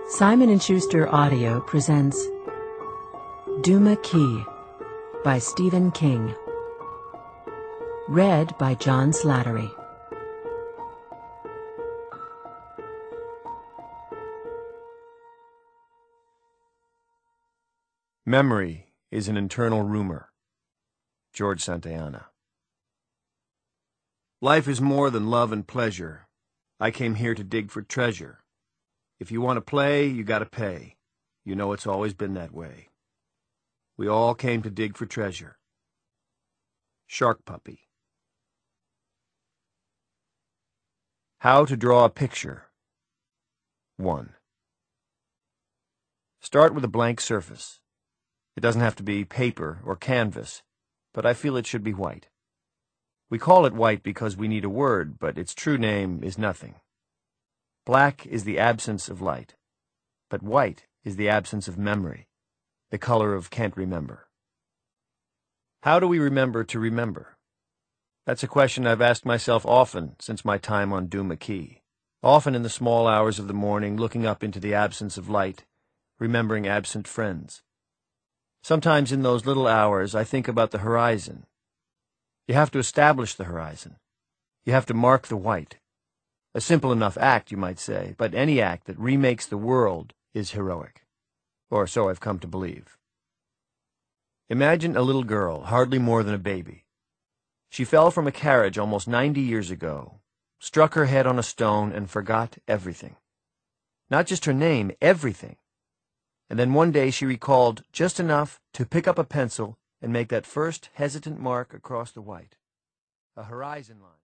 Simon & Schuster Audio presents Duma Key by Stephen King. Read by John Slattery. Memory is an internal rumor. George Santayana. Life is more than love and pleasure. I came here to dig for treasure. If you want to play, you gotta pay. You know it's always been that way. We all came to dig for treasure. Shark Puppy. How to draw a picture. 1. Start with a blank surface. It doesn't have to be paper or canvas, but I feel it should be white. We call it white because we need a word, but its true name is nothing. Black is the absence of light, but white is the absence of memory, the color of can't remember. How do we remember to remember? That's a question I've asked myself often since my time on Duma Key. Often in the small hours of the morning, looking up into the absence of light, remembering absent friends. Sometimes in those little hours, I think about the horizon. You have to establish the horizon. You have to mark the white. A simple enough act, you might say, but any act that remakes the world is heroic. Or so I've come to believe. Imagine a little girl, hardly more than a baby. She fell from a carriage almost 90 years ago, struck her head on a stone, and forgot everything. Not just her name, everything. And then one day she recalled just enough to pick up a pencil and make that first hesitant mark across the white. A horizon line.